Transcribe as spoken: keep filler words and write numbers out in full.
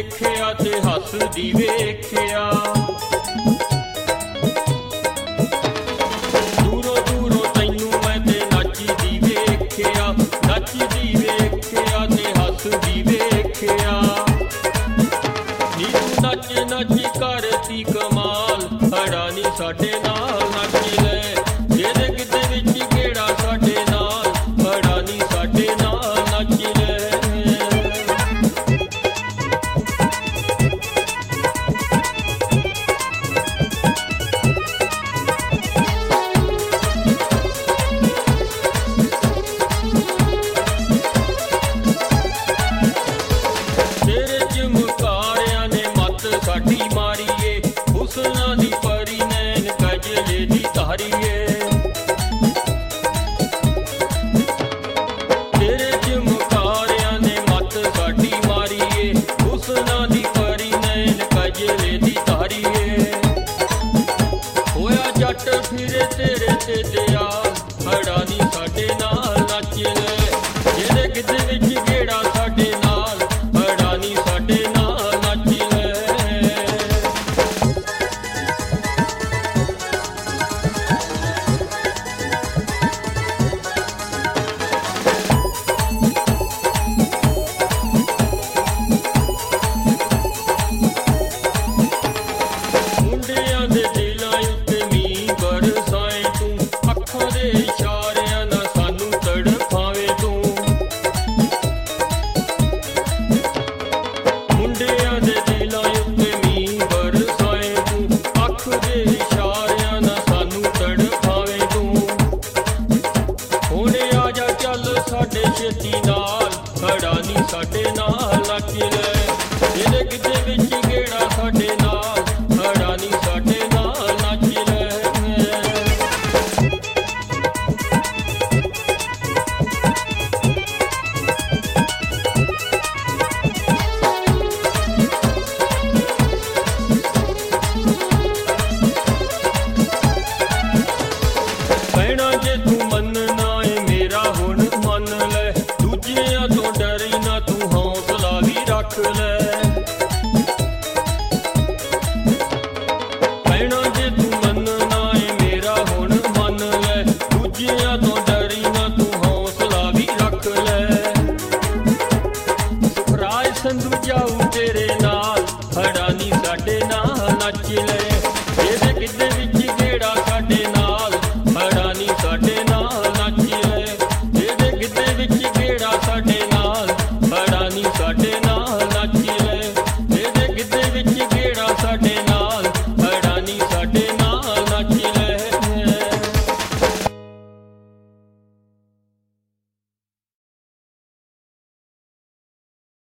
वेख्या ते हसदी वेख्या दूरों दूरों तैनू मैं ते नचदी वेख्या नचदी वेख्या ते हसदी वेख्या नी तू नच नच करती कमाल खड़ा नी साडे नाल नच ले जेदे किते विच गेड़ा साडे नाल खड़ा नी साडे नाल नच ले तेरे चमकारियां ने मत साडी मारीए हुस्ना दी परी नैन कजले दी तारीए तेरे चमकारियां ने मत साडी मारीए हुस्ना दी परी नैन कजले दी तारीए होया जट फिरे तेरे ते दयाल खड़ा नी साडे नाल नच ले जेदे किते विच गेड़ा साडे नाल खड़ा नी साडे नाल नच ले मुंडियां दे दिलां उत्ते मींह बरसाए तू अखां दे इशारियां नाल सानू तड़फावे तू मुंडियां दे दिलां उत्ते मींह बरसाए तू अख दे इशारियां नाल सानू तड़फावे तू हुणे आजा चल साडे छेती नाल खड़ा नी साडे नाल नच ले जेदे किते विच गेड़ा साडे नाल खड़ा नी साडे नाल नच ले कहना जे तू मनना है मेरा हुण मन ले दूजियां तो डरी ना तू हौसला भी रख ले